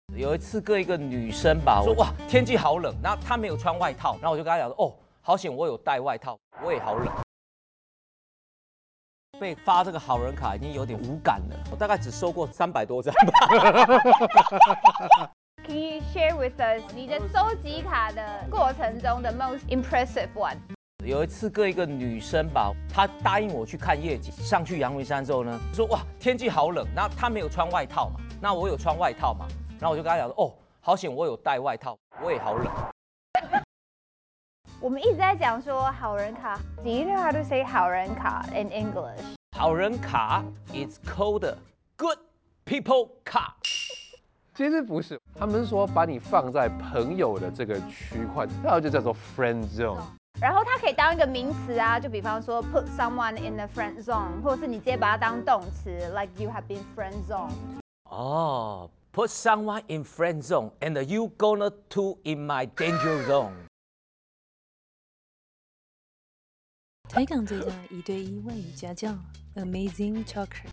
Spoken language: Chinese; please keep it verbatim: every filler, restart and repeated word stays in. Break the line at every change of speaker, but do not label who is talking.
有一次跟一个女生吧，我说哇天气好冷，然后她没有穿外套，然后我就跟她讲说哦好险我有带外套，我也好冷。被发这个好人卡已经有点无感了，我大概只收过三百多张吧。
Can you share with us 你的收集卡的过程中的 most impressive one？
有一次跟一个女生吧，她答应我去看夜景，上去阳明山之后呢，说哇天气好冷，然后她没有穿外套嘛，那我有穿外套嘛，然后我就跟她讲说哦好险我有带外套，我也好冷。
我们一直在讲说好人卡 ，Do you know how to say 好人卡 in English？
好人卡 is called good people card。
其实不是，他们是说把你放在朋友的这个区块，然后就叫做 friend zone。
然后它可以当一个名词啊，就比方说 put someone in the friend zone， 或者是你直接把它当动词 ，like you have been friend zoned。
哦 ，put someone in friend zone and you gonna to in my danger zone。
台港最佳一对一外语家教 ，Amazing Talker。